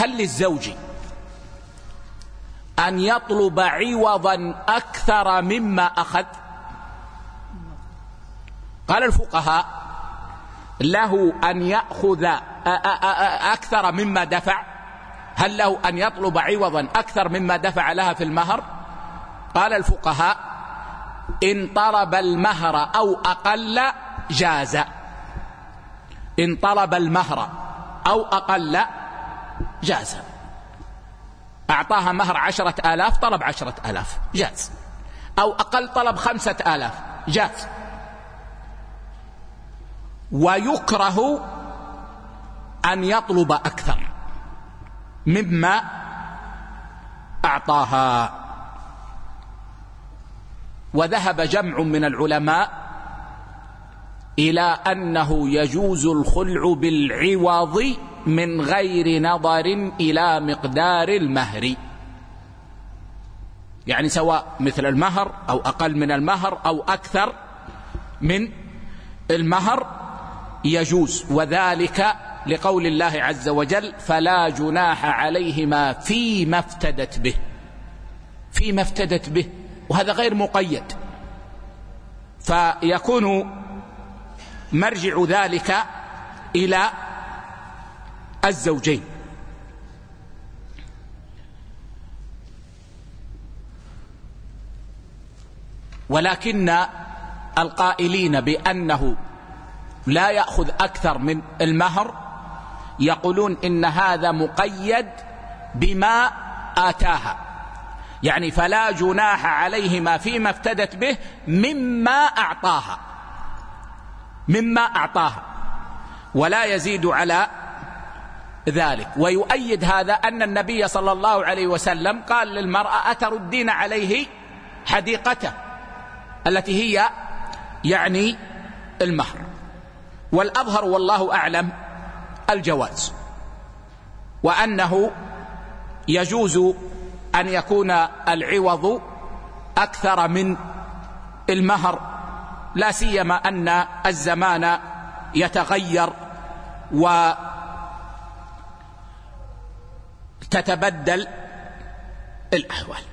هل للزوج أن يطلب عوضا أكثر مما أخذ؟ قال الفقهاء له أن يأخذ أكثر مما دفع. هل له أن يطلب عوضا أكثر مما دفع لها في المهر؟ قال الفقهاء إن طلب المهر أو أقل جاز. إن طلب المهر أو أقل جاز. أعطاها مهر 10,000 طلب 10,000 جاز، أو أقل طلب 5,000 جاز. ويكره أن يطلب أكثر مما أعطاها. وذهب جمع من العلماء إلى أنه يجوز الخلع بالعوض من غير نظر إلى مقدار المهر، يعني سواء مثل المهر أو أقل من المهر أو أكثر من المهر يجوز. وذلك لقول الله عز وجل فلا جناح عليهما فيما افتدت به. فيما افتدت به، وهذا غير مقيد، فيكون مرجع ذلك إلى الزوجين. ولكن القائلين بأنه لا يأخذ أكثر من المهر يقولون إن هذا مقيد بما آتاها، يعني فلا جناح عليهما فيما افتدت به مما أعطاها، مما أعطاها، ولا يزيد على ذلك. ويؤيد هذا أن النبي صلى الله عليه وسلم قال للمرأة أتردين عليه حديقته التي هي يعني المهر. والأظهر والله أعلم الجواز، وأنه يجوز أن يكون العوض أكثر من المهر، لا سيما أن الزمان يتغير وتتبدل الأحوال.